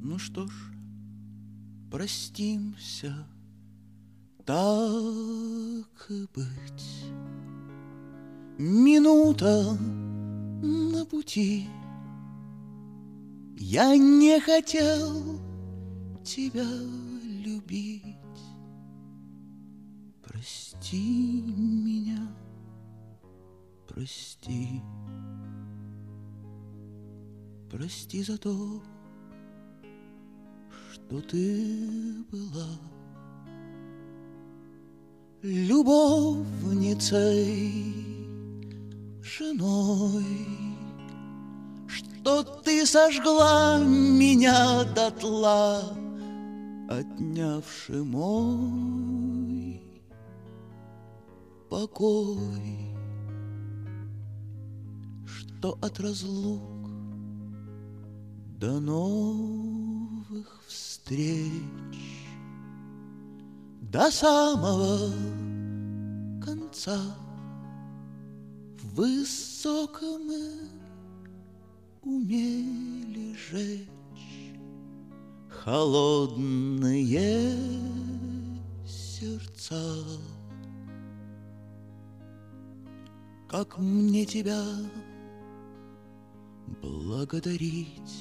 Ну что ж, простимся, так и быть. Минута на пути. Я не хотел тебя любить. Прости меня, прости. Прости за то, что ты была любовницей, женой, что ты сожгла меня дотла, отнявши мой покой, что от разлук до новых встреч, до самого конца в высоком умели жечь холодные сердца. Как мне тебя благодарить?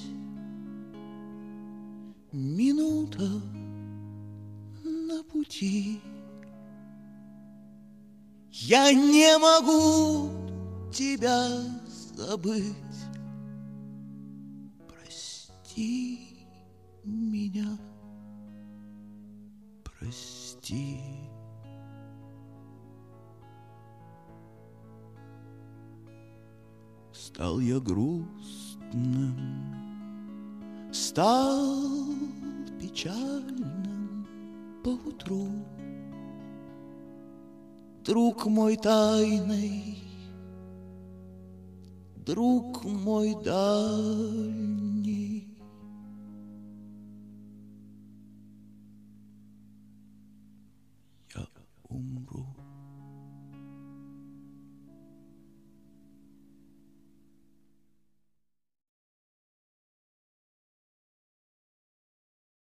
Минута на пути. Я не могу тебя забыть. Прости меня, прости. Стал я грустным, стал печальным поутру. Друг мой тайный, друг мой дальний,